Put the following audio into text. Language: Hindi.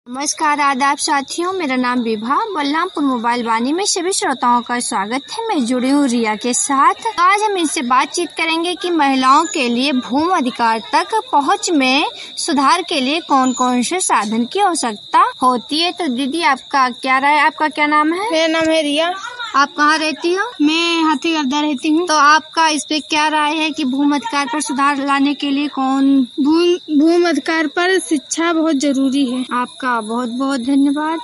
नमस्कार, आदाब साथियों। मेरा नाम विभा, बलरामपुर मोबाइल वाणी में सभी श्रोताओं का स्वागत है। मैं जुड़ी हूँ रिया के साथ। आज हम इनसे बातचीत करेंगे कि महिलाओं के लिए भूमि अधिकार तक पहुँच में सुधार के लिए कौन कौन से साधन की आवश्यकता होती है। तो दीदी, आपका क्या राय? आपका क्या नाम है? मेरा नाम है रिया। आप कहाँ रहती हो? मैं हाथीगढ़ रहती हूँ। तो आपका इस पे क्या राय है कि भूमि अधिकार पर सुधार लाने के लिए भूमि अधिकार पर शिक्षा बहुत जरूरी है। आपका बहुत बहुत धन्यवाद।